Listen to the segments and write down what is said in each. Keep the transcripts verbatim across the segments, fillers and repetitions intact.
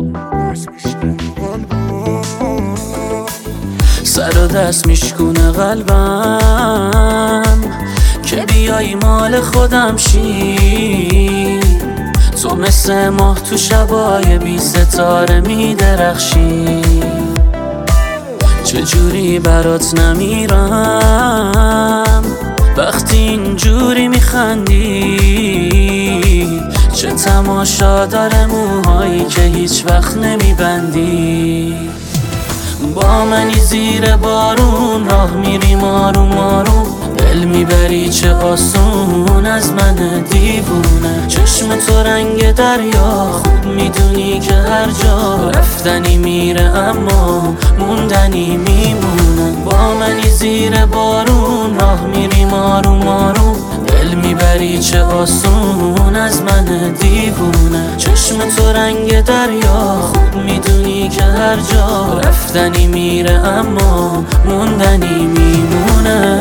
سر و دست میشکونه قلبم که بیای مال خودم شی. تو مثل ماه تو شبای بی ستاره میدرخشی. چجوری برات نمیرم وقتی اینجوری میخندی؟ چه تماشا داره موهایی که هیچ وقت نمیبندی؟ با منی زیر بارون راه میریم آروم آروم، دل میبری چه آسون از من دیوونه. چشم تو رنگ دریا، خوب میدونی که هر جا رفتنی میره اما موندنی میمونه. با منی زیر بارون راه میریم آروم آروم، دل میبری چه آسون از من دیوونه. چشم تو رنگ دریا، خوب میدونی که هر جا رفتنی میره اما موندنی میمونه.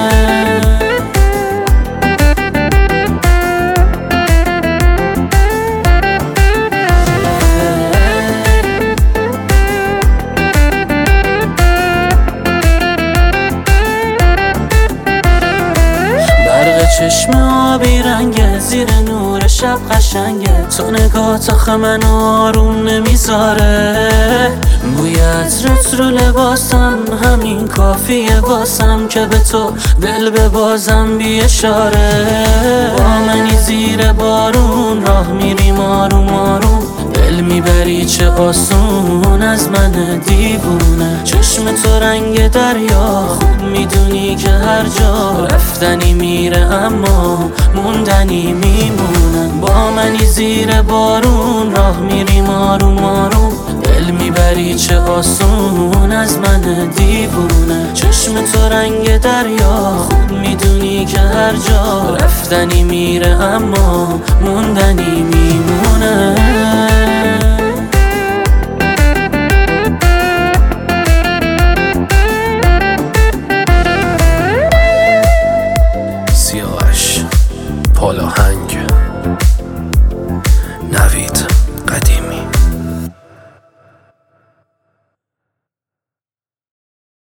چشم آبی رنگه، زیر نور شب قشنگه. تو نگاه تا من آروم نمیذاره. بوی عطرت رو لباسم همین کافیه واسم که به تو دل ببازم بی اشاره. با منی زیر بارون راه میریم آروم آروم، دل میبری چه آسون از من دیوونه. چشم تو رنگ دریا، خوب میدونی که هر جا رفتنی میره اما موندنی میمونه. با منی زیر بارون راه میریم آروم آروم، دل میبری چه آسون از من دیوونه. چشم تو رنگ دریا، خوب میدونی که هر جا رفتنی میره اما موندنی میمونه. سیاوش پالاهنگ نوید